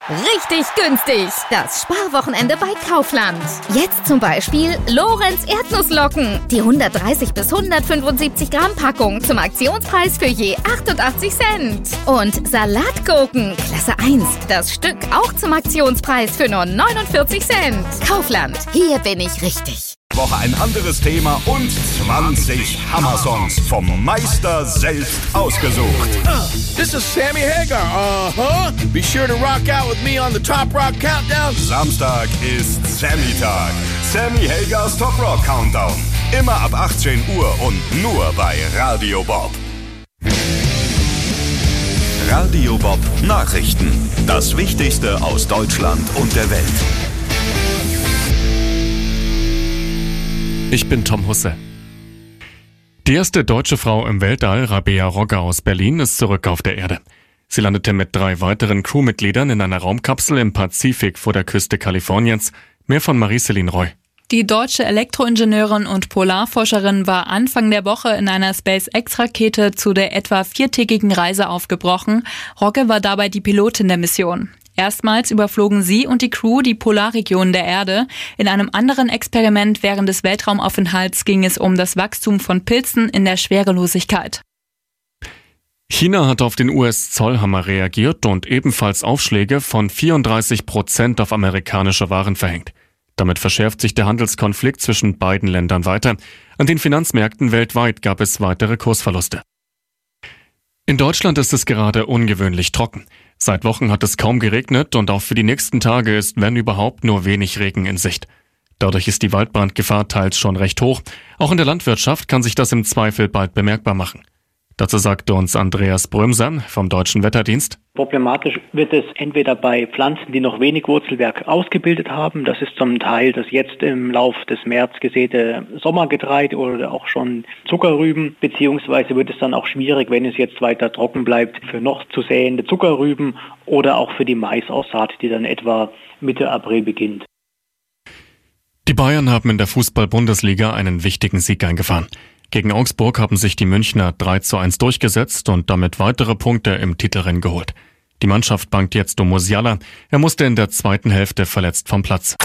Richtig günstig. Das Sparwochenende bei Kaufland. Jetzt zum Beispiel Lorenz Erdnusslocken. Die 130 bis 175 Gramm Packung zum Aktionspreis für je 88 Cent. Und Salatgurken, Klasse 1. Das Stück auch zum Aktionspreis für nur 49 Cent. Kaufland. Hier bin ich richtig. Woche ein anderes Thema und 20 Hammer-Songs vom Meister selbst ausgesucht. This is Sammy Hagar. Be sure to rock out with me on the Top Rock Countdown. Samstag ist Sammy-Tag. Sammy Hagars Top Rock Countdown. Immer ab 18 Uhr und nur bei Radio Bob. Radio Bob Nachrichten. Das Wichtigste aus Deutschland und der Welt. Ich bin Tom Husse. Die erste deutsche Frau im Weltall, Rabea Rogge aus Berlin, ist zurück auf der Erde. Sie landete mit 3 weiteren Crewmitgliedern in einer Raumkapsel im Pazifik vor der Küste Kaliforniens. Mehr von Marie-Céline Roy. Die deutsche Elektroingenieurin und Polarforscherin war Anfang der Woche in einer SpaceX-Rakete zu der etwa 4-tägigen Reise aufgebrochen. Rogge war dabei die Pilotin der Mission. Erstmals überflogen sie und die Crew die Polarregionen der Erde. In einem anderen Experiment während des Weltraumaufenthalts ging es um das Wachstum von Pilzen in der Schwerelosigkeit. China hat auf den US-Zollhammer reagiert und ebenfalls Aufschläge von 34% auf amerikanische Waren verhängt. Damit verschärft sich der Handelskonflikt zwischen beiden Ländern weiter. An den Finanzmärkten weltweit gab es weitere Kursverluste. In Deutschland ist es gerade ungewöhnlich trocken. Seit Wochen hat es kaum geregnet und auch für die nächsten Tage ist, wenn überhaupt, nur wenig Regen in Sicht. Dadurch ist die Waldbrandgefahr teils schon recht hoch. Auch in der Landwirtschaft kann sich das im Zweifel bald bemerkbar machen. Dazu sagte uns Andreas Brömser vom Deutschen Wetterdienst. Problematisch wird es entweder bei Pflanzen, die noch wenig Wurzelwerk ausgebildet haben. Das ist zum Teil das jetzt im Lauf des März gesäte Sommergetreide oder auch schon Zuckerrüben. Beziehungsweise wird es dann auch schwierig, wenn es jetzt weiter trocken bleibt, für noch zu säende Zuckerrüben oder auch für die Maisaussaat, die dann etwa Mitte April beginnt. Die Bayern haben in der Fußball-Bundesliga einen wichtigen Sieg eingefahren. Gegen Augsburg haben sich die Münchner 3:1 durchgesetzt und damit weitere Punkte im Titelrennen geholt. Die Mannschaft bangt jetzt um Musiala. Er musste in der zweiten Hälfte verletzt vom Platz.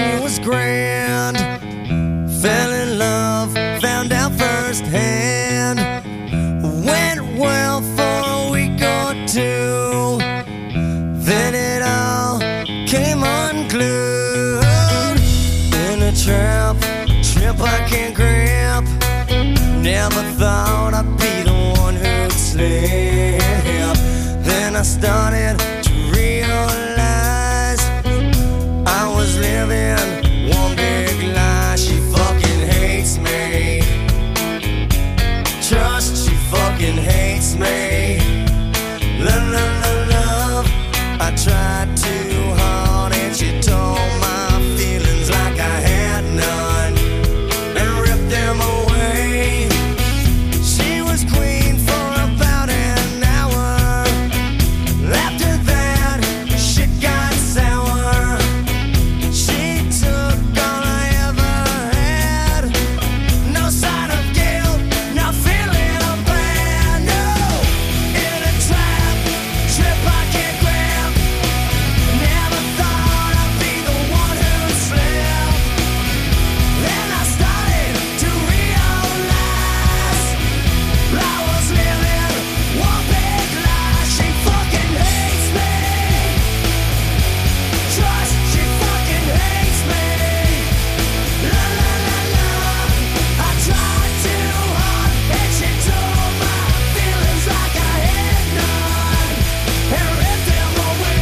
she was grand. Fell in love, found out firsthand. Went well for a week or two, then it all came unglued. In a trap I can't grab. Never thought I'd be the one who'd slip. Then I started to realize I was living one big lie. She fucking hates me. Trust, she fucking hates me. Love, love, love, love. I tried too hard and she told my feelings like I had none and ripped them away. She was queen for about an hour. After that, shit got sour. She took all I ever had. No sign of guilt, not feeling bad. No, in a trap I can't grab. Never thought I'd be the one who'd slip. Then I started to realize I was living one big lie. She fucking hates me. Trust, she fucking hates me. La la la la. I tried too hard and she told my feelings like I had none and ripped them away.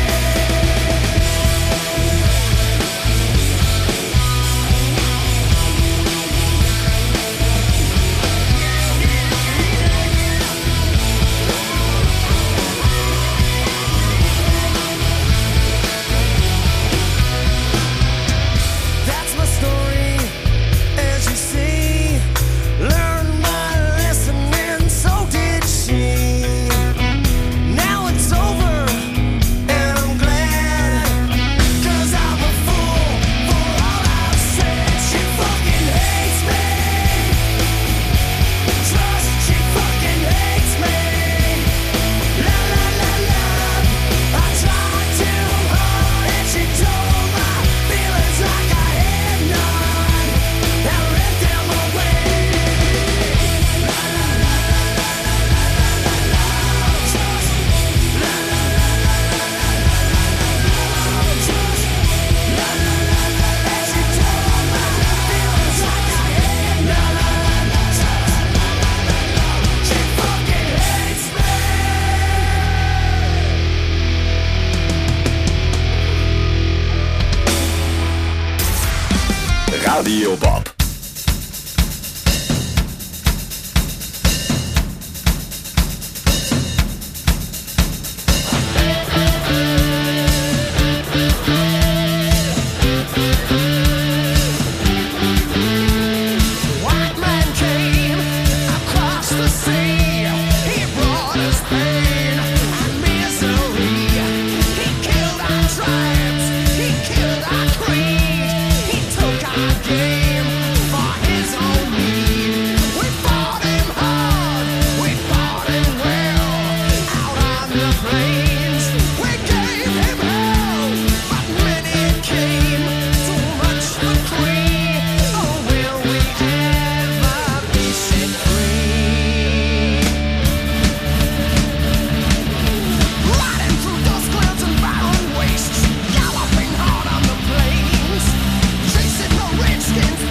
That's my story, as you see. Learned my lesson and so did she. Now it's over and I'm glad, 'cause I'm a fool for all I've said. She fucking hates me. Trust, she fucking hates me. La la la la. I tried too hard and she told my feelings like I had none and ripped them away. La la la la la la la la la. Trust. La la la la la la la la la. Trust. La la la la. And she told my feelings like I had none. La la la. Trust. She fucking hates me. Radio Bob. White man came across the sea. He brought us pain and misery. He killed our tribes. He killed our creed. He took our game for his own need. We fought him hard. We fought him well. Out on the plains, we gave him hell. But when it came to much for free, oh, will we ever be set free? Riding through dust clouds and barren wastes, galloping hard on the plains, chasing the redskins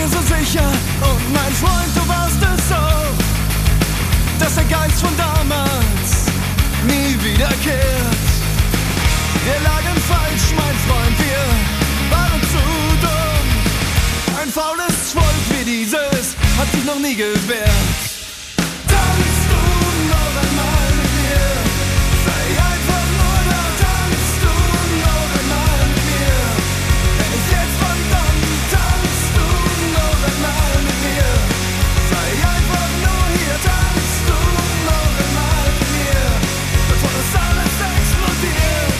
mir so sicher und mein Freund, du warst es auch, dass der Geist von damals nie wiederkehrt. Wir lagen falsch, mein Freund, wir waren zu dumm. Ein faules Volk wie dieses hat sich noch nie gewehrt. Tanzt du noch einmal mit mir, sei einfach nur da. Tanzt du noch einmal mit mir, wenn ich jetzt verdammt. Tanzt du noch einmal mit mir, sei einfach nur hier. Tanzt du noch einmal mit mir, bevor das alles explodiert.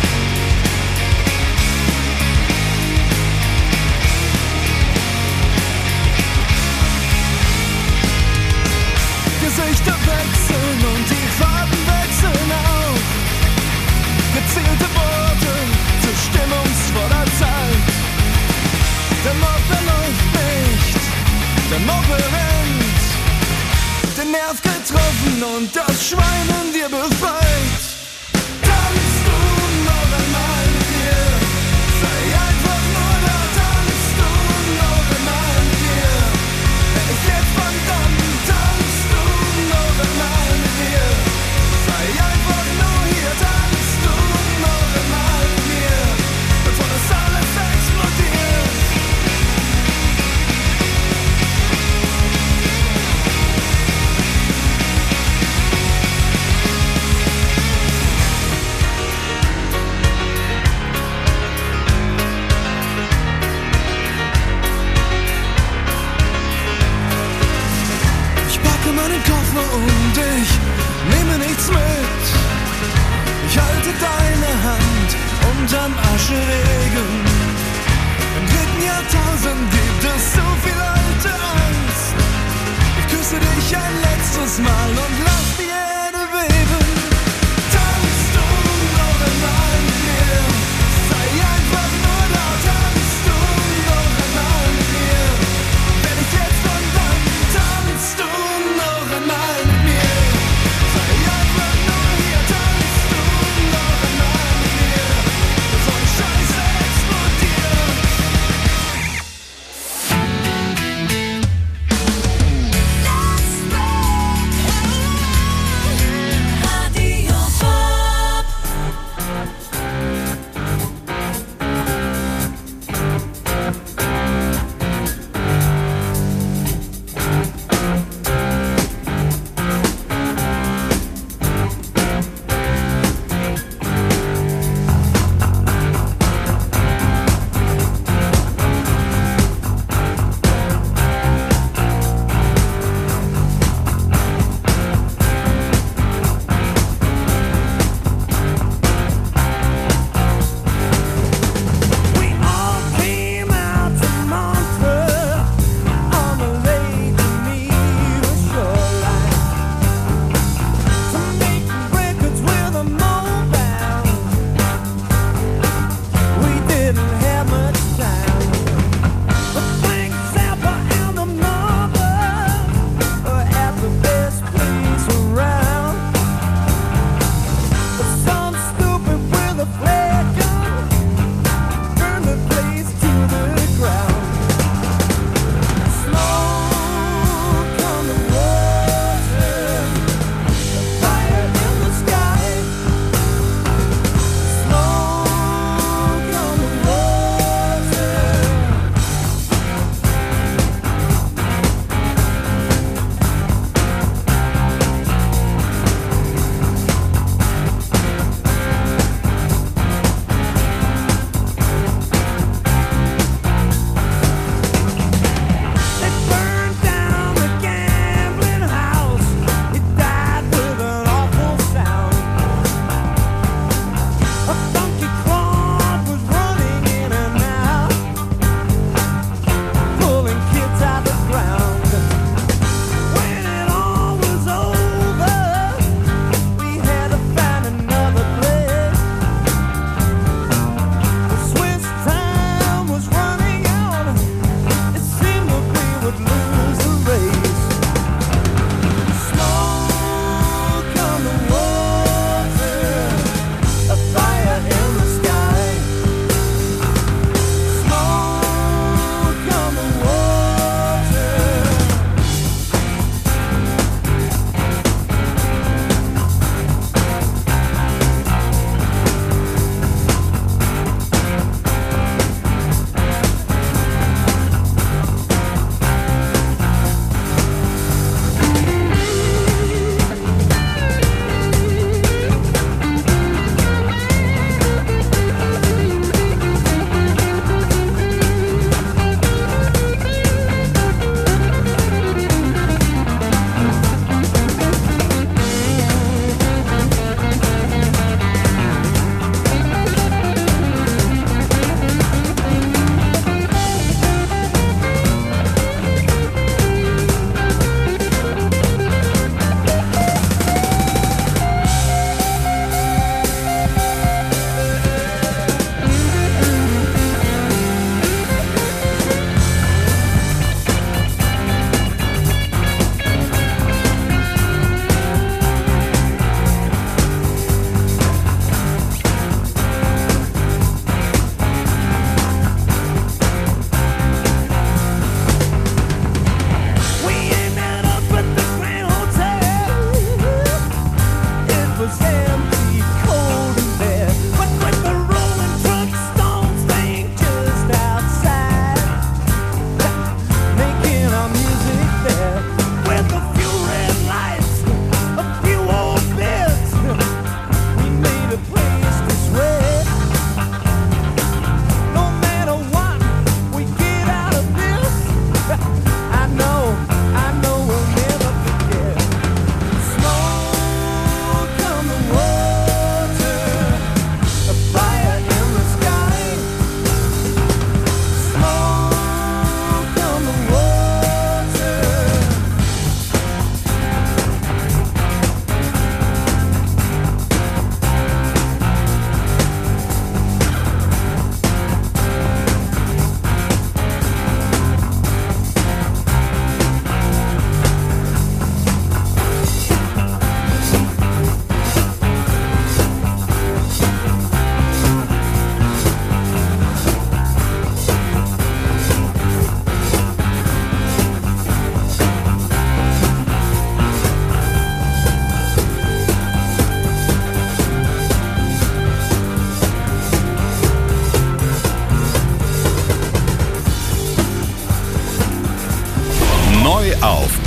Gesichter wechseln und die Farben wechseln auch. Gezielte Worte zu stimmungsvoller Zeit. Der Mob läuft nicht, der Mob rennt. Den Nerv getroffen und das Schwein in dir befreit. Tanzt du noch einmal mit mir, sei einfach nur da. Tanzt du noch einmal mit mir, wenn ich jetzt verdammt. Tanzt du noch einmal mit mir, sei einfach nur hier. Tanzt du noch einmal mit mir, bevor das alles explodiert. Ich packe meinen Koffer und ich nehme nichts mit. Ich halte deine Hand unterm Ascheregen. Im 3. Jahrtausend gibt es so viel alte Angst. Ich küsse dich ein letztes Mal und lass die Erde beben. Tanzt du noch einmal mit mir, sei einfach nur da. Tanzt du noch einmal mit mir, wenn ich jetzt verdammt. Tanzt du noch einmal mit mir, sei einfach nur hier. Tanzt du noch einmal mit mir, bevor die Scheiße explodiert.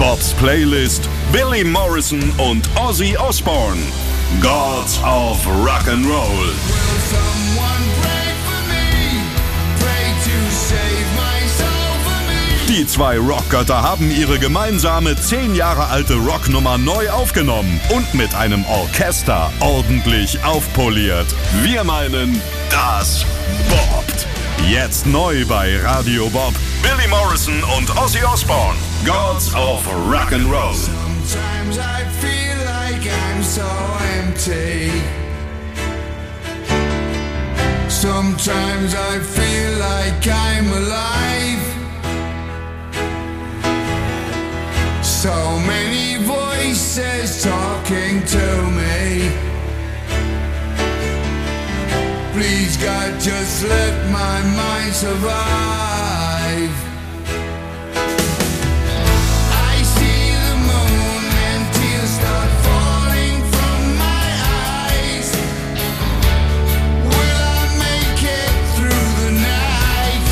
Bobs Playlist, Billy Morrison und Ozzy Osbourne. Gods of Rock'n'Roll. Die zwei Rockgötter haben ihre gemeinsame 10 Jahre alte Rocknummer neu aufgenommen und mit einem Orchester ordentlich aufpoliert. Wir meinen, das boppt. Jetzt neu bei Radio Bob, Billy Morrison und Ozzy Osbourne. Gods of Rock'n'Roll. Sometimes I feel like I'm so empty. Sometimes I feel like I'm alive. So many voices talking to me. Please God, just let my mind survive. I see the moon and tears start falling from my eyes. Will I make it through the night?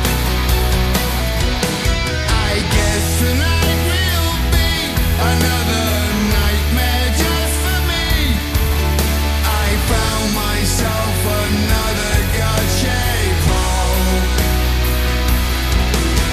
I guess tonight will be another nightmare just for me. I found myself another God-shaped hole.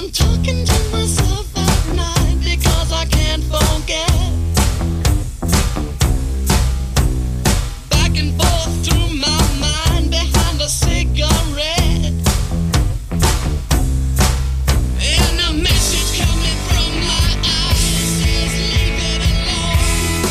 I'm talking to myself at night because I can't forget. Back and forth through my mind behind a cigarette. And a message coming from my eyes says leave it alone.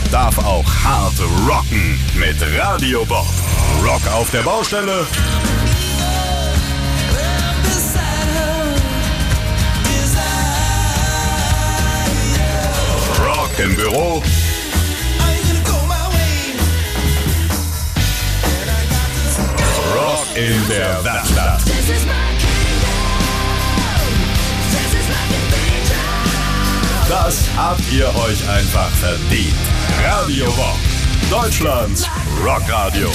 darf auch hart rocken mit Radio Bob. Rock auf der Baustelle. Rock im Büro. Rock in der Werkstatt. Das habt ihr euch einfach verdient. Radio Bob, Deutschlands Rockradio.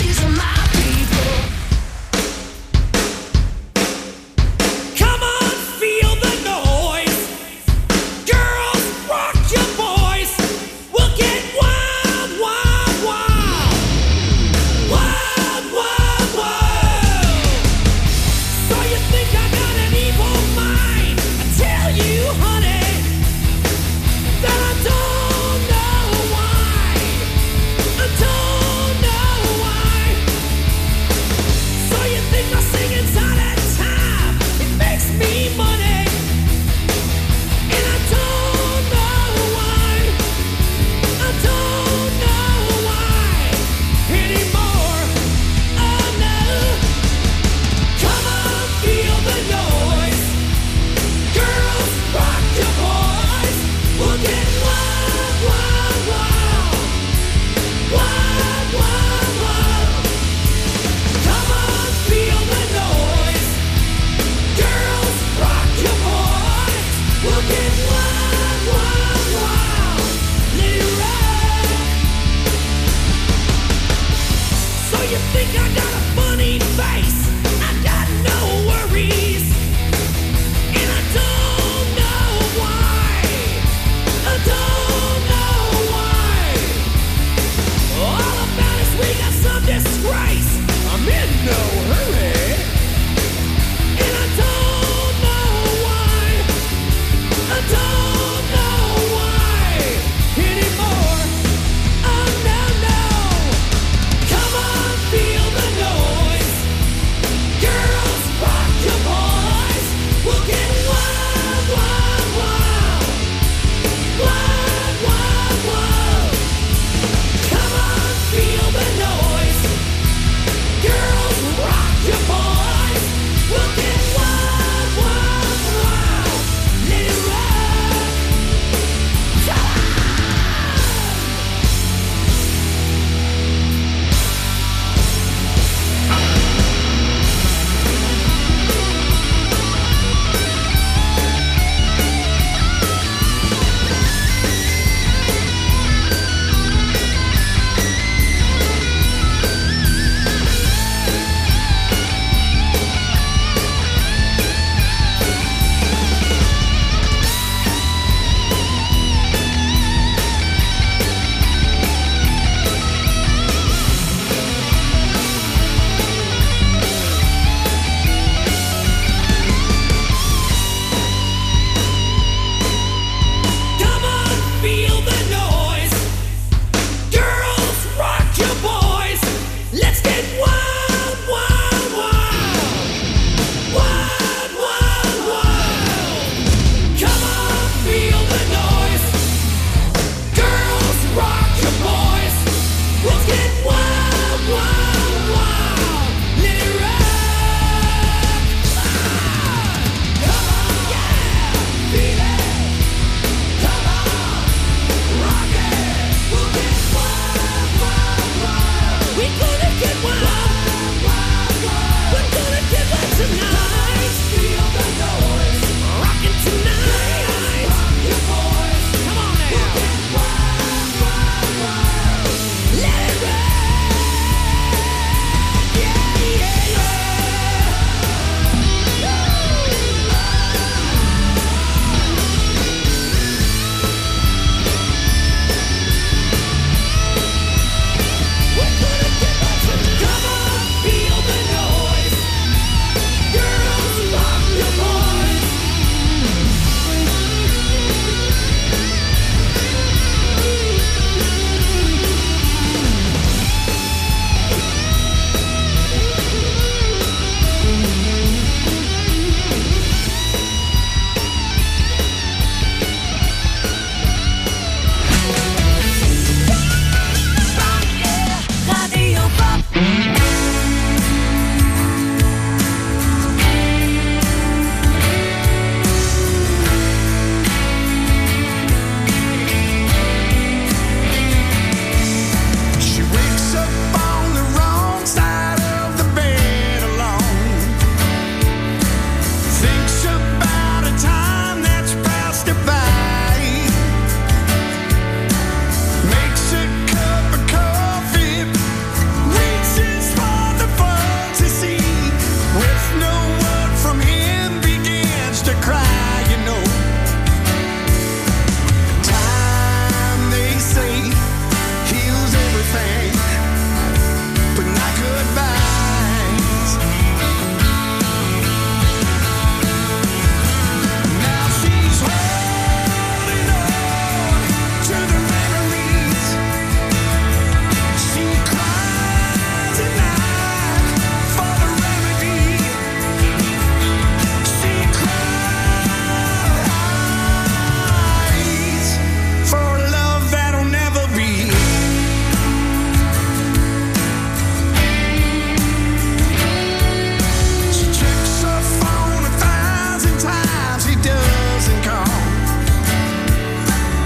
Come on, feel the noise.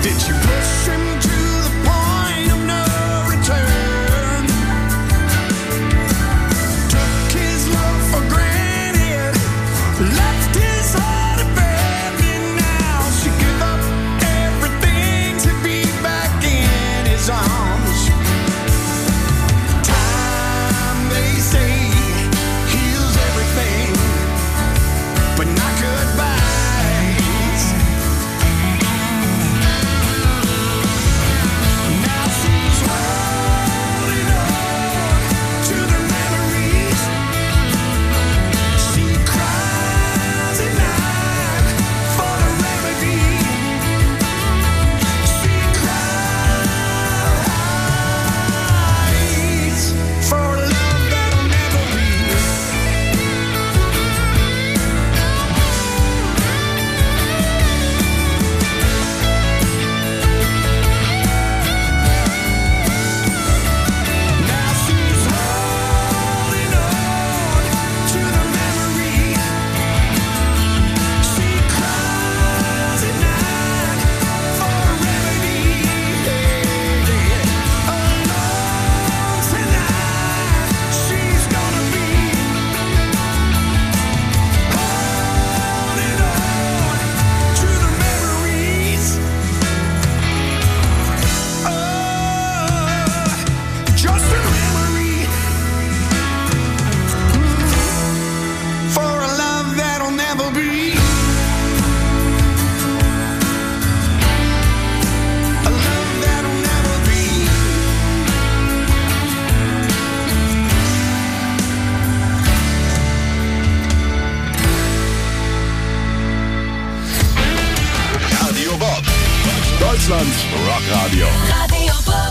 Did you push him to the point of no return? Took his love for granted, left his heart abandoned. Now she give up everything to be back in his arms. Time, they say, heals everything, but not goodbyes. Now she's holding on to the memories. She cries at night for the remedy. She cries for a love that'll never be. Now she's holding on to the memory. She cries at night for a remedy. Alone tonight, she's gonna be holding on to the memories. Just a memory for a love that'll never be. A love that'll never be. Radio Bob. Deutschlands Rockradio. Radio Bob.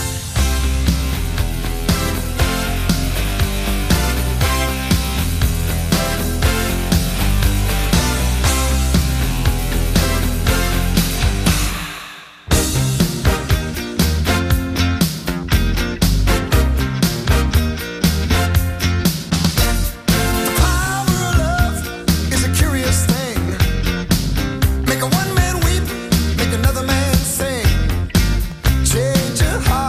Power of love is a curious thing. Make a one man weep, make another man sing. Change your heart.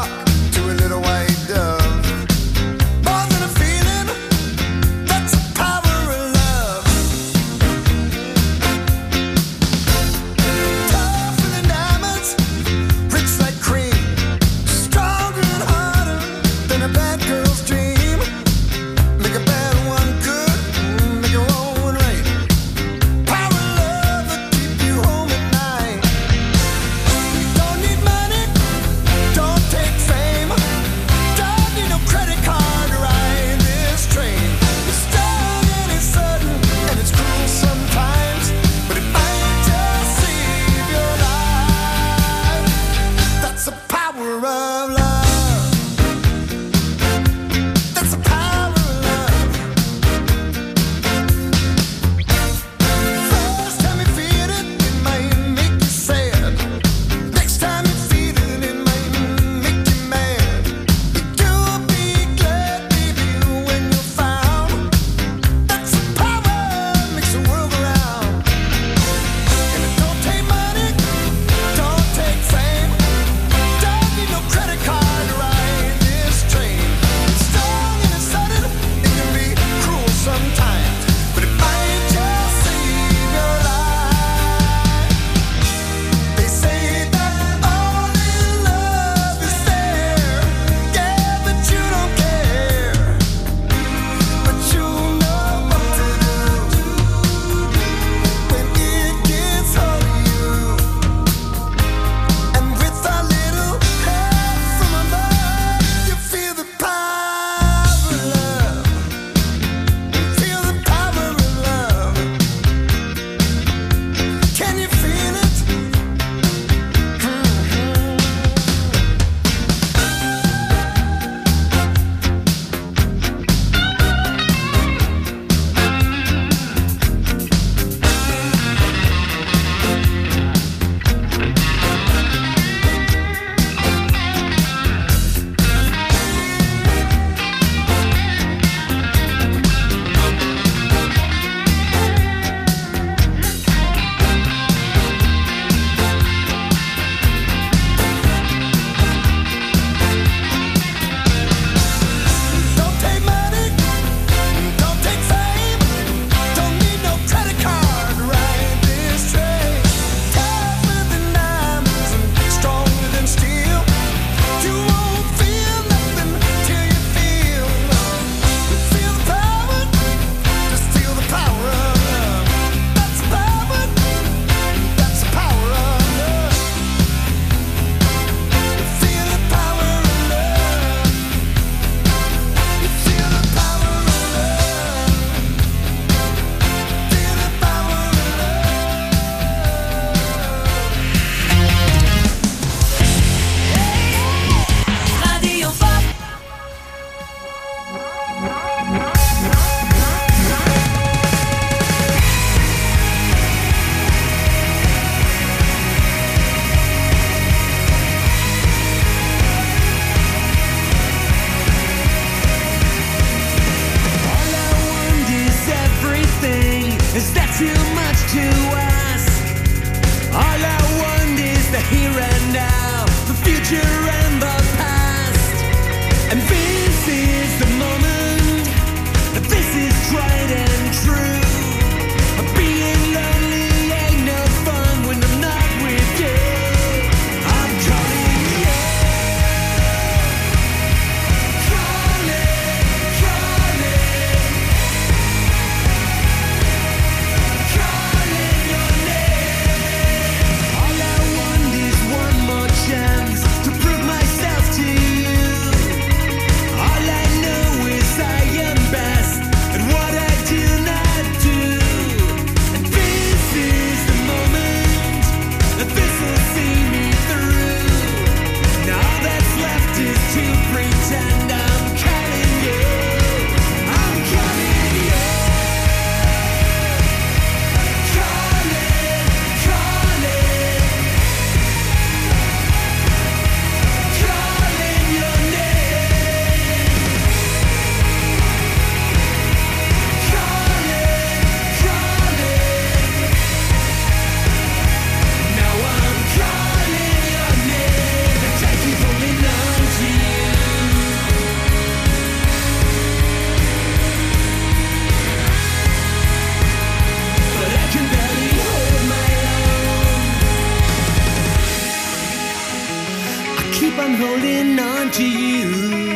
I'm holding on to you.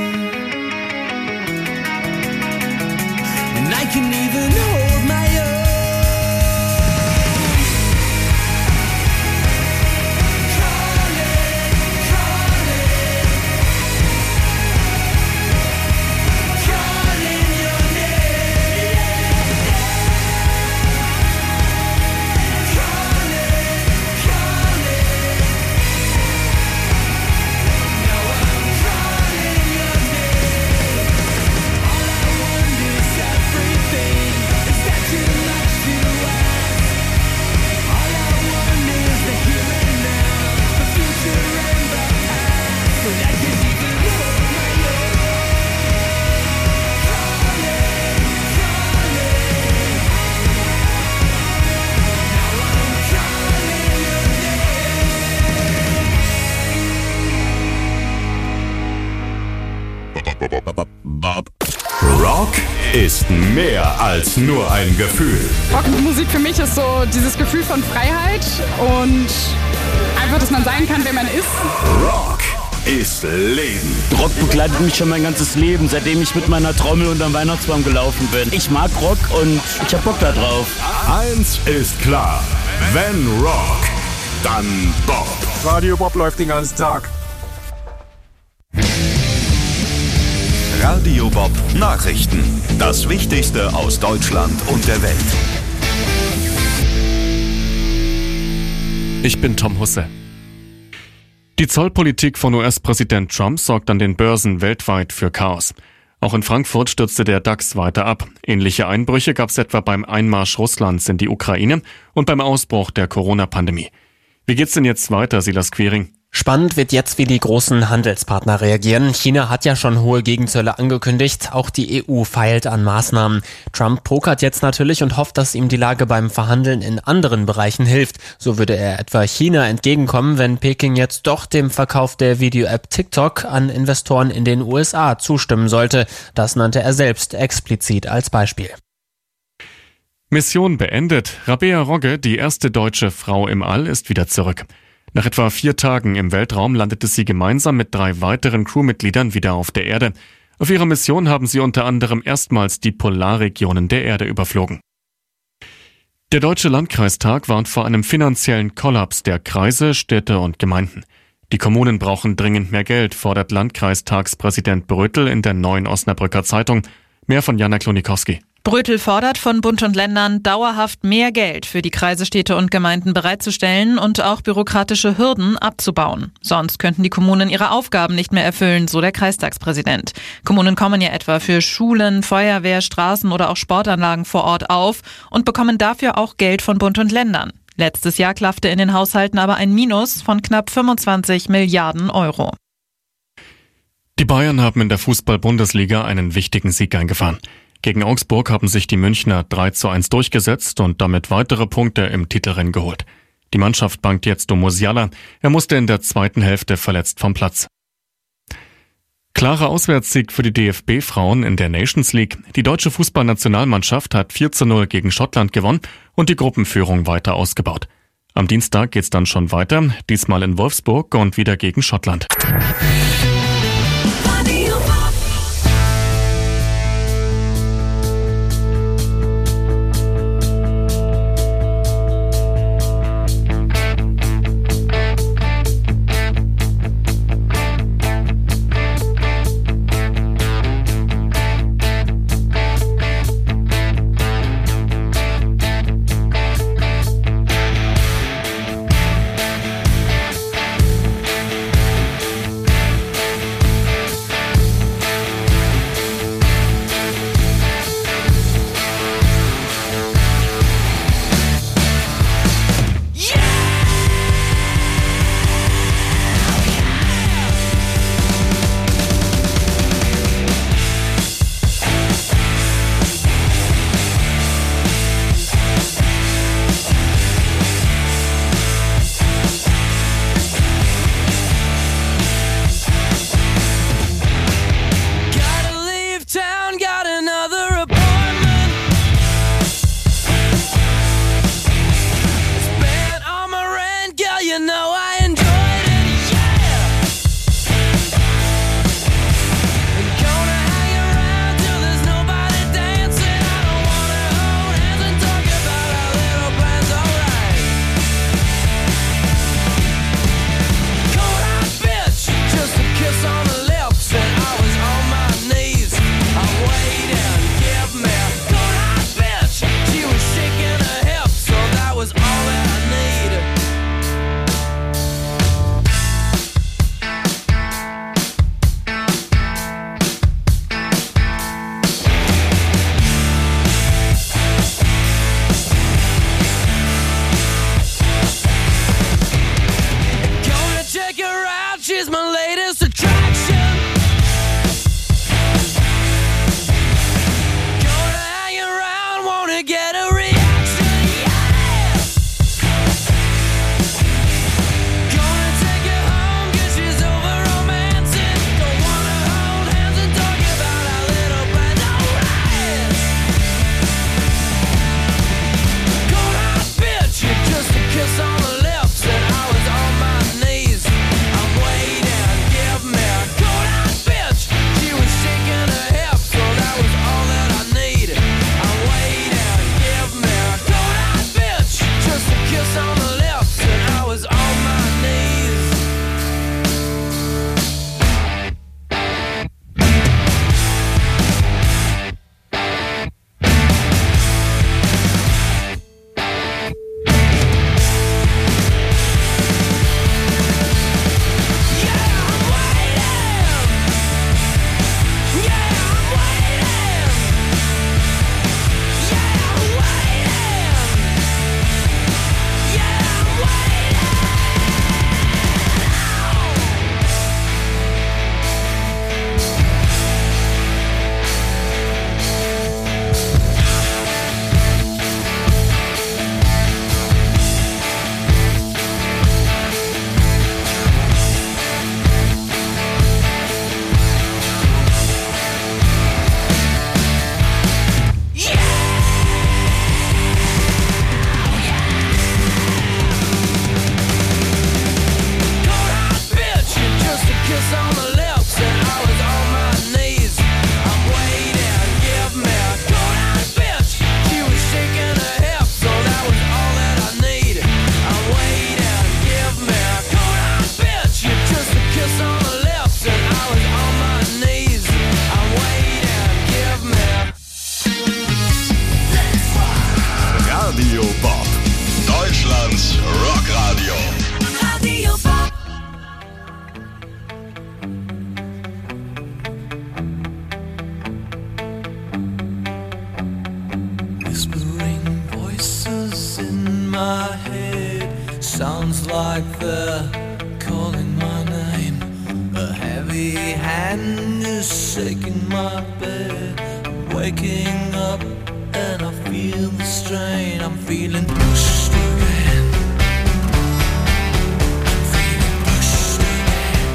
And I can even hold my own. Rock ist mehr als nur ein Gefühl. Rockmusik für mich ist so dieses Gefühl von Freiheit und einfach, dass man sein kann, wer man ist. Rock ist Leben. Rock begleitet mich schon mein ganzes Leben, seitdem ich mit meiner Trommel unterm Weihnachtsbaum gelaufen bin. Ich mag Rock und ich hab Bock da drauf. Eins ist klar, wenn Rock, dann Bob. Radio Bob läuft den ganzen Tag. Radio Bob Nachrichten. Das Wichtigste aus Deutschland und der Welt. Ich bin Tom Husse. Die Zollpolitik von US-Präsident Trump sorgt an den Börsen weltweit für Chaos. Auch in Frankfurt stürzte der DAX weiter ab. Ähnliche Einbrüche gab es etwa beim Einmarsch Russlands in die Ukraine und beim Ausbruch der Corona-Pandemie. Wie geht's denn jetzt weiter, Silas Quiring? Spannend wird jetzt, wie die großen Handelspartner reagieren. China hat ja schon hohe Gegenzölle angekündigt. Auch die EU feilt an Maßnahmen. Trump pokert jetzt natürlich und hofft, dass ihm die Lage beim Verhandeln in anderen Bereichen hilft. So würde er etwa China entgegenkommen, wenn Peking jetzt doch dem Verkauf der Video-App TikTok an Investoren in den USA zustimmen sollte. Das nannte er selbst explizit als Beispiel. Mission beendet. Rabea Rogge, die erste deutsche Frau im All, ist wieder zurück. Nach etwa 4 Tagen im Weltraum landete sie gemeinsam mit 3 weiteren Crewmitgliedern wieder auf der Erde. Auf ihrer Mission haben sie unter anderem erstmals die Polarregionen der Erde überflogen. Der Deutsche Landkreistag warnt vor einem finanziellen Kollaps der Kreise, Städte und Gemeinden. Die Kommunen brauchen dringend mehr Geld, fordert Landkreistagspräsident Brötel in der Neuen Osnabrücker Zeitung. Mehr von Jana Klonikowski. Brötel fordert von Bund und Ländern, dauerhaft mehr Geld für die Kreise, Städte und Gemeinden bereitzustellen und auch bürokratische Hürden abzubauen. Sonst könnten die Kommunen ihre Aufgaben nicht mehr erfüllen, so der Kreistagspräsident. Kommunen kommen ja etwa für Schulen, Feuerwehr, Straßen oder auch Sportanlagen vor Ort auf und bekommen dafür auch Geld von Bund und Ländern. Letztes Jahr klaffte in den Haushalten aber ein Minus von knapp 25 Milliarden Euro. Die Bayern haben in der Fußball-Bundesliga einen wichtigen Sieg eingefahren. Gegen Augsburg haben sich die Münchner 3:1 durchgesetzt und damit weitere Punkte im Titelrennen geholt. Die Mannschaft bangt jetzt um Musiala. Er musste in der zweiten Hälfte verletzt vom Platz. Klarer Auswärtssieg für die DFB-Frauen in der Nations League. Die deutsche Fußballnationalmannschaft hat 4:0 gegen Schottland gewonnen und die Gruppenführung weiter ausgebaut. Am Dienstag geht's dann schon weiter, diesmal in Wolfsburg und wieder gegen Schottland. You know I enjoyed it, yeah. like they're calling my name. A heavy hand is shaking my bed. I'm waking up and I feel the strain. I'm feeling pushed again. I'm feeling pushed again.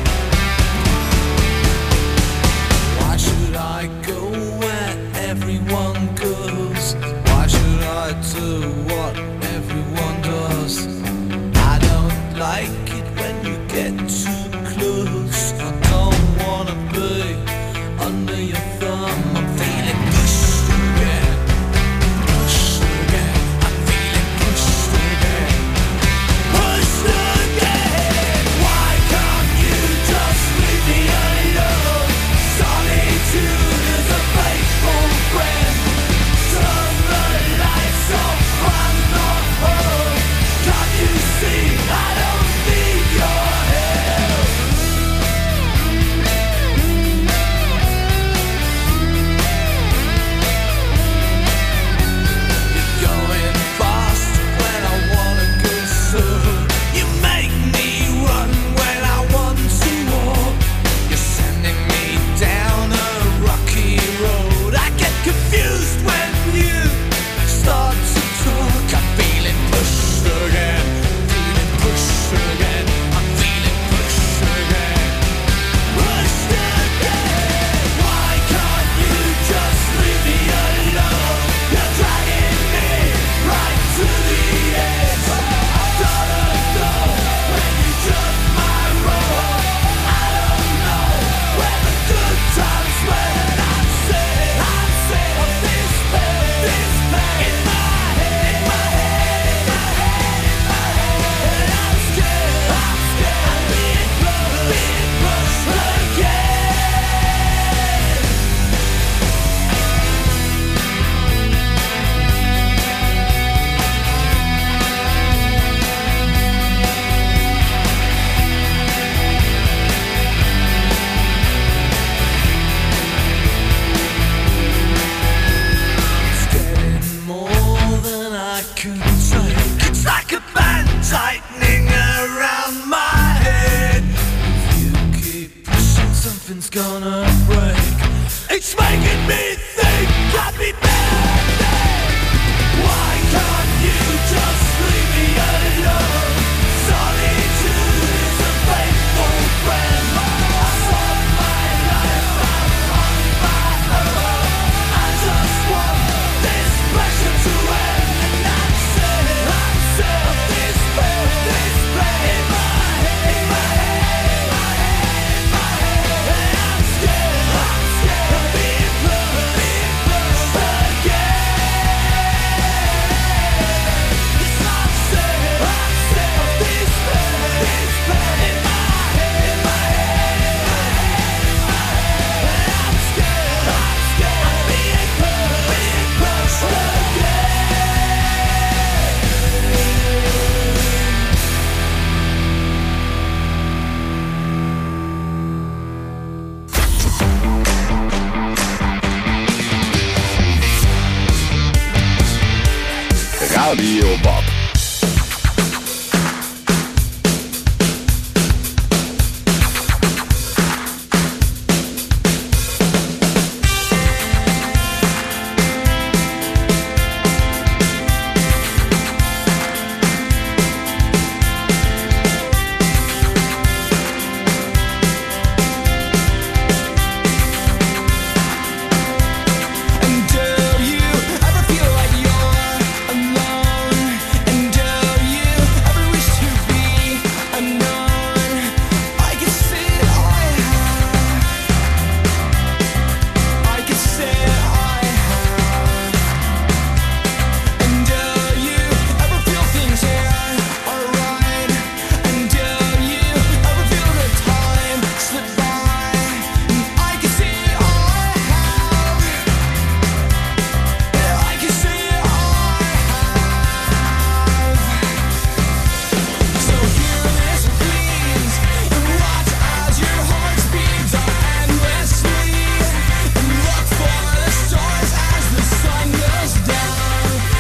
Why should I go where everyone goes? Why should I do what everyone does? I don't like it when you get too close. I don't wanna be under your thumb. I'm feeling pushed again. Pushed again. I'm feeling pushed again. Pushed again. Why can't you just leave me alone? Solitude is a faithful friend. Turn the lights off, I'm not home. Can't you see I don't need your help? You're going fast when I wanna go slow. You make me run when I want to walk. You're sending me down a rocky road. I get confused when you start to talk. I'm feeling pushed again. Feeling pushed again. I'm feeling pushed again. Pushed again. Why can't you just leave me alone? You're dragging me right to the edge. I gotta go when you jump my road. I don't know where the good times went. I'm sick of this pain in my head, in my head, in my head, in my head. And I'm scared, I'm being pushed again. It's getting more than I could take. It's like a band tightening around my head. If you keep pushing, something's gonna break. It's making me think I'd be better dead. Why can't you just leave me alone? Solitude is a faithful friend. I saw my life, I'm on my own. I just want this pressure to end. And I'm sick of this pain in my head, in my head, in my head, in my head. And I'm scared of being pushed again. Yes, I'm sick of this pain in my head, in my head, in my head, in my head. And I'm scared of being pushed again. Radio Bob.